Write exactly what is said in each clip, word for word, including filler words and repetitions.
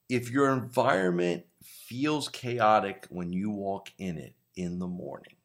If your environment feels chaotic when you walk in it in the morning,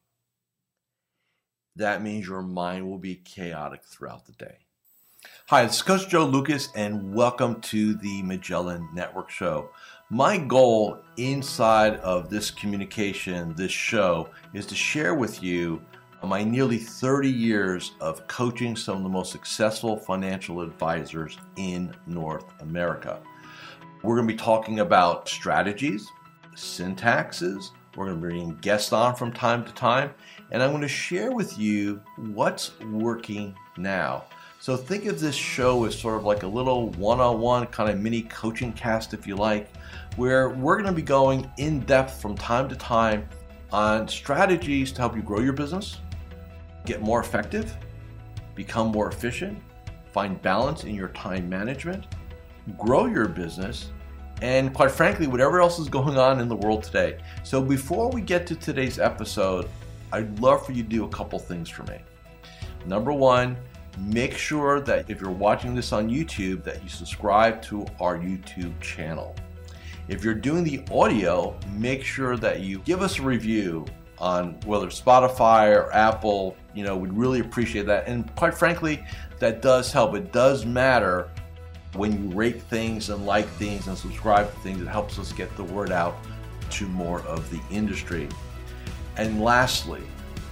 that means your mind will be chaotic throughout the day. Hi, this is Coach Joe Lucas, and welcome to the Magellan Network Show. My goal inside of this communication, this show, is to share with you my nearly thirty years of coaching some of the most successful financial advisors in North America. We're going to be talking about strategies, syntaxes. We're going to be bringing guests on from time to time, and I'm going to share with you what's working now. So think of this show as sort of like a little one-on-one kind of mini coaching cast, if you like, where we're going to be going in depth from time to time on strategies to help you grow your business, get more effective, become more efficient, find balance in your time management, grow your business, and quite frankly, whatever else is going on in the world today. So before we get to today's episode, I'd love for you to do a couple things for me. Number one, make sure that if you're watching this on YouTube, that you subscribe to our YouTube channel. If you're doing the audio, make sure that you give us a review on whether it's Spotify or Apple. You know, we'd really appreciate that. And quite frankly, that does help. It does matter when you rate things and like things and subscribe to things. It helps us get the word out to more of the industry. And lastly,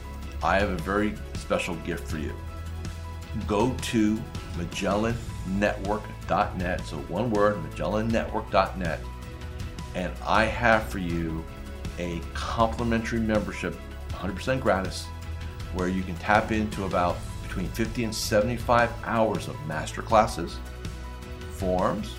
I have a very special gift for you. Go to Magellan Network dot net, so one word, Magellan Network dot net, and I have for you a complimentary membership, one hundred percent gratis, where you can tap into about between fifty and seventy-five hours of masterclasses, forms,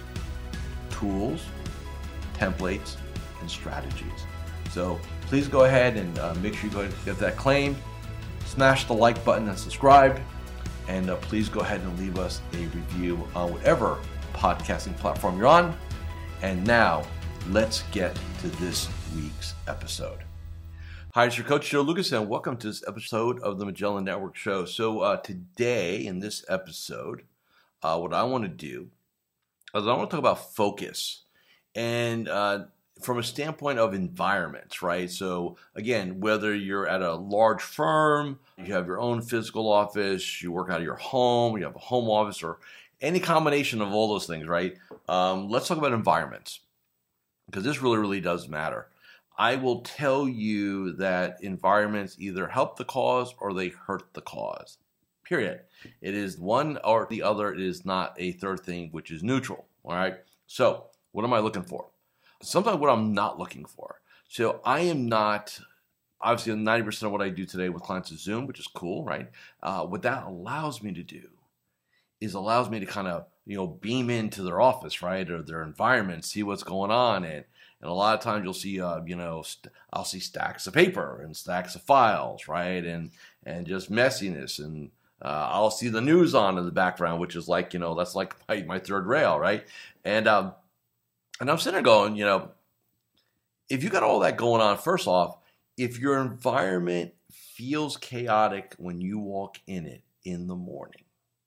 tools, templates, and strategies. So please go ahead and uh, make sure you go ahead and get that claimed. Smash the like button and subscribe. And uh, please go ahead and leave us a review on whatever podcasting platform you're on. And now, let's get to this week's episode. Hi, it's your Coach Joe Lucas, and welcome to this episode of the Magellan Network Show. So uh, today, in this episode, uh, what I want to do is I want to talk about focus. And uh, from a standpoint of environments, right? So again, whether you're at a large firm, you have your own physical office, you work out of your home, you have a home office, or any combination of all those things, right? Um, let's talk about environments, because this really, really does matter. I will tell you that environments either help the cause or they hurt the cause, period. It is one or the other. It is not a third thing, which is neutral, all right? So what am I looking for? Sometimes what I'm not looking for. So I am not, obviously ninety percent of what I do today with clients is Zoom, which is cool, right? Uh, what that allows me to do is allows me to kind of, you know, beam into their office, right? Or their environment, see what's going on. And, and a lot of times you'll see, uh, you know, st- I'll see stacks of paper and stacks of files, right? And, and just messiness. And uh, I'll see the news on in the background, which is like, you know, that's like my, my third rail, right? And, um, And I'm sitting there going, you know, if you got all that going on, first off, if your environment feels chaotic when you walk in it in the morning,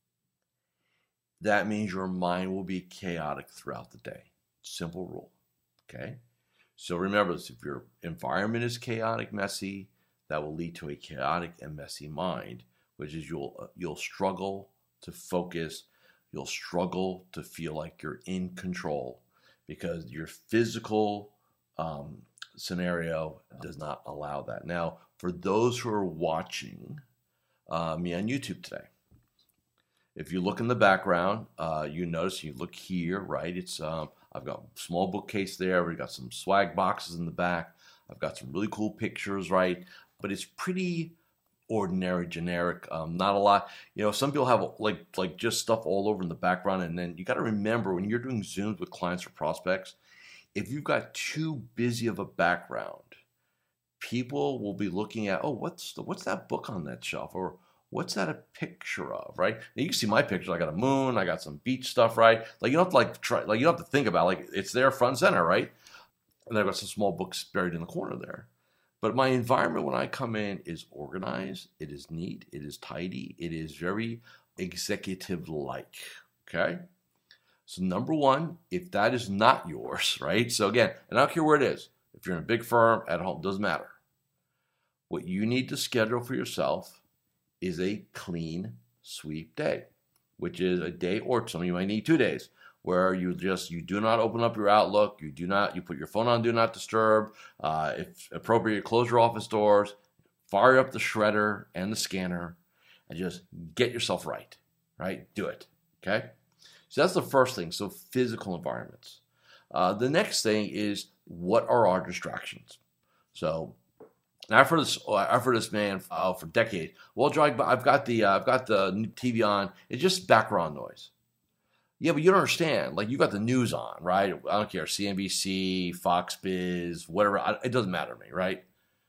that means your mind will be chaotic throughout the day. Simple rule, okay? So remember this, if your environment is chaotic, messy, that will lead to a chaotic and messy mind, which is you'll you'll struggle to focus, you'll struggle to feel like you're in control, because your physical um, scenario does not allow that. Now, for those who are watching uh, me on YouTube today, if you look in the background, uh, you notice, you look here, right? It's um, I've got a small bookcase there. We've got some swag boxes in the back. I've got some really cool pictures, right? But it's pretty ordinary, generic, um, not a lot. You know, some people have like like just stuff all over in the background, and then you got to remember when you're doing Zooms with clients or prospects, if you've got too busy of a background, people will be looking at, oh, what's the, what's that book on that shelf, or what's that a picture of, right? Now you can see my pictures. I got a moon, I got some beach stuff, right? Like you don't have to like try, like you don't have to think about it. Like it's there front and center, right? And I've got some small books buried in the corner there. But my environment when I come in is organized, it is neat, it is tidy, it is very executive-like, okay? So number one, if that is not yours, right? So again, and I don't care where it is. If you're in a big firm, at home, doesn't matter. What you need to schedule for yourself is a clean sweep day, which is a day, or some of you might need two days, where you just, you do not open up your Outlook, you do not, you put your phone on Do Not Disturb, uh, if appropriate, close your office doors, fire up the shredder and the scanner, and just get yourself right, right? Do it, okay? So that's the first thing, so physical environments. Uh, the next thing is, what are our distractions? So, and I've heard this, I've heard this man uh, for decades. Well, Joe, I've got the, uh, I've got the T V on. It's just background noise. Yeah, but you don't understand. Like, you got the news on, right? I don't care, C N B C, Fox Biz, whatever. It doesn't matter to me, right?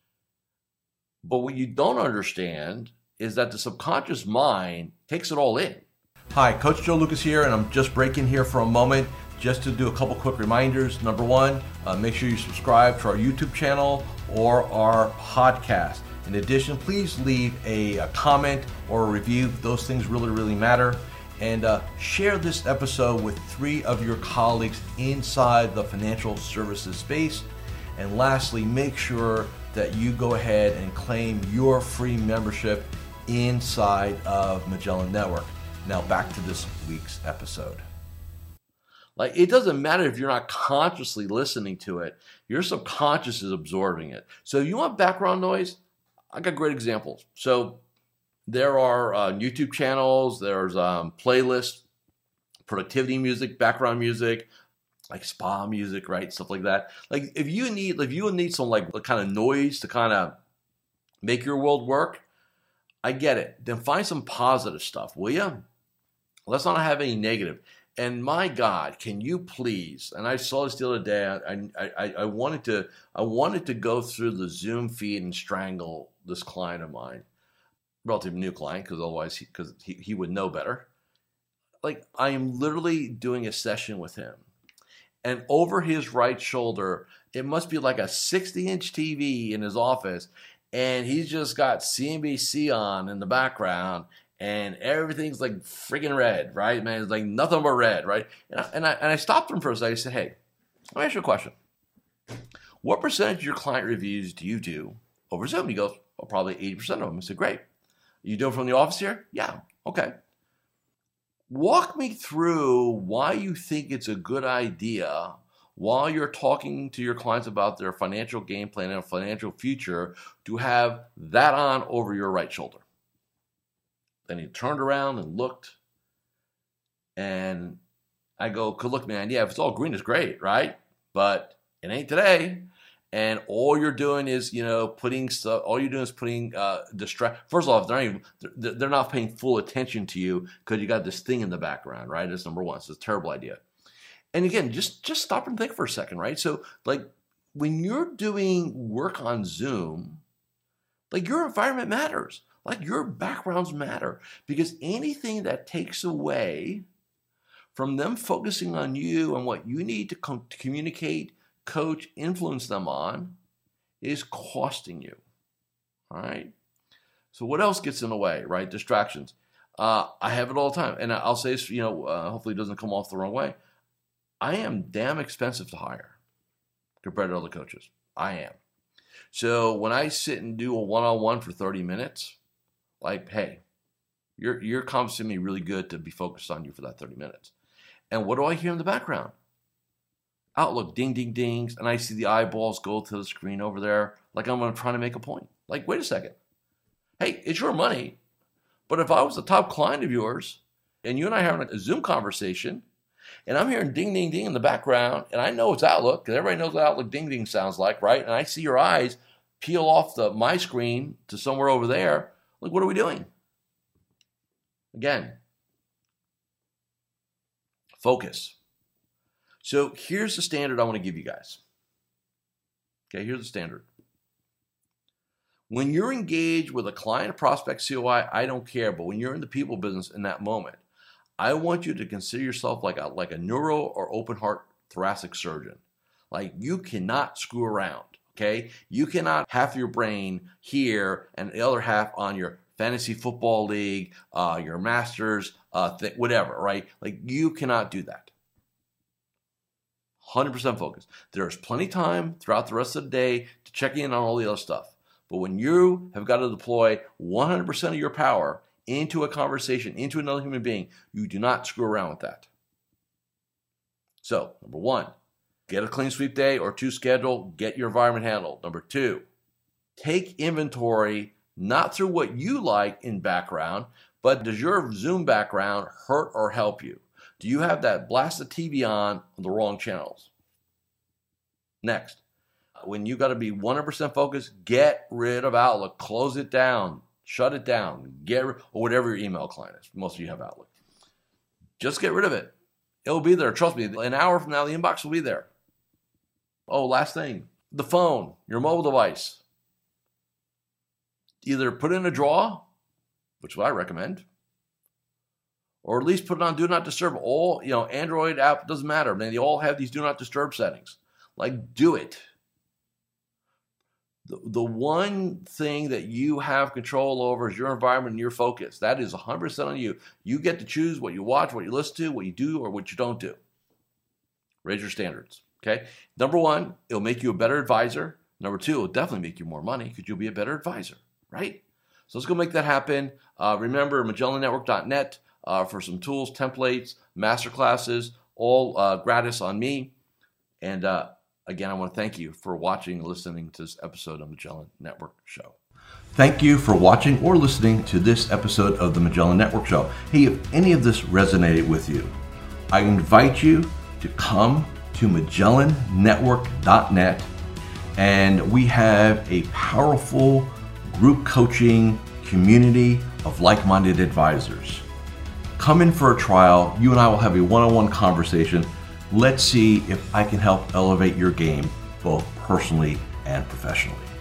But what you don't understand is that the subconscious mind takes it all in. Hi, Coach Joe Lucas here, and I'm just breaking here for a moment just to do a couple quick reminders. Number one, uh, make sure you subscribe to our YouTube channel or our podcast. In addition, please leave a, a comment or a review. Those things really, really matter. And uh, share this episode with three of your colleagues inside the financial services space. And lastly, make sure that you go ahead and claim your free membership inside of Magellan Network. Now back to this week's episode. Like, it doesn't matter if you're not consciously listening to it, your subconscious is absorbing it. So you want background noise? I got great examples. So there are uh, YouTube channels, there's um, playlists, productivity music, background music, like spa music, right? Stuff like that. Like, if you need, if you need some like kind of noise to kind of make your world work, I get it. Then find some positive stuff, will you? Let's not have any negative. And my God, can you please? And I saw this the other day. I, I, I wanted to, I wanted to go through the Zoom feed and strangle this client of mine, relatively new client, because otherwise, because he, he, he would know better. Like, I am literally doing a session with him, and over his right shoulder, it must be like a sixty inch T V in his office, and he's just got C N B C on in the background. And everything's like freaking red, right? Man, it's like nothing but red, right? And I, and I, and I stopped him for a second. I said, hey, let me ask you a question. What percentage of your client reviews do you do over Zoom? He goes, well, probably eighty percent of them. I said, great. You do it from the office here? Yeah, okay. Walk me through why you think it's a good idea while you're talking to your clients about their financial game plan and financial future to have that on over your right shoulder. Then he turned around and looked, and I go, look, man, yeah, if it's all green, it's great, right? But it ain't today. And all you're doing is, you know, putting stuff, all you're doing is putting, uh, distract. First off, they're not even, they're, they're not paying full attention to you because you got this thing in the background, right? That's number one. So it's a terrible idea. And again, just, just stop and think for a second, right? So like when you're doing work on Zoom, like your environment matters. Like your backgrounds matter, because anything that takes away from them focusing on you and what you need to, com- to communicate, coach, influence them on is costing you. All right. So what else gets in the way, right? Distractions. Uh, I have it all the time. And I'll say this, you know, uh, hopefully it doesn't come off the wrong way. I am damn expensive to hire compared to other coaches. I am. So when I sit and do a one-on-one for thirty minutes, like, hey, you're you're compensating me really good to be focused on you for that thirty minutes. And what do I hear in the background? Outlook, ding, ding, dings, and I see the eyeballs go to the screen over there like I'm trying to make a point. Like, wait a second. Hey, it's your money, but if I was the top client of yours and you and I are having a Zoom conversation and I'm hearing ding, ding, ding in the background, and I know it's Outlook because everybody knows what Outlook ding, ding sounds like, right? And I see your eyes peel off the my screen to somewhere over there. Like, what are we doing? Again, focus. So here's the standard I want to give you guys. Okay, here's the standard. When you're engaged with a client, prospect, C O I, I don't care, but when you're in the people business in that moment, I want you to consider yourself like a, like a neuro or open heart thoracic surgeon. Like, you cannot screw around. Okay, you cannot have your brain here and the other half on your fantasy football league, uh, your masters, uh, th- whatever, right? Like, you cannot do that. hundred percent focus. There's plenty of time throughout the rest of the day to check in on all the other stuff. But when you have got to deploy one hundred percent of your power into a conversation, into another human being, you do not screw around with that. So, number one, get a clean sweep day or two scheduled, get your environment handled. Number two, take inventory, not through what you like in background, but does your Zoom background hurt or help you? Do you have that blasted T V on on the wrong channels? Next, when you got to be one hundred percent focused, get rid of Outlook. Close it down. Shut it down. Get rid, or whatever your email client is. Most of you have Outlook. Just get rid of it. It'll be there. Trust me. An hour from now, the inbox will be there. Oh, last thing. The phone, your mobile device. Either put it in a drawer, which is what I recommend, or at least put it on Do Not Disturb. All, you know, Android app, doesn't matter. They all have these Do Not Disturb settings. Like, do it. The, the one thing that you have control over is your environment and your focus. That is one hundred percent on you. You get to choose what you watch, what you listen to, what you do, or what you don't do. Raise your standards, okay? Number one, it'll make you a better advisor. Number two, it'll definitely make you more money because you'll be a better advisor, right? So let's go make that happen. Uh, remember, Magellan Network dot net uh, for some tools, templates, masterclasses, all uh, gratis on me. And uh, again, I want to thank you for watching and listening to this episode of Magellan Network Show. Thank you for watching or listening to this episode of the Magellan Network Show. Hey, if any of this resonated with you, I invite you to come to Magellan Network dot net, and we have a powerful group coaching community of like-minded advisors. Come in for a trial. You and I will have a one-on-one conversation. Let's see if I can help elevate your game both personally and professionally.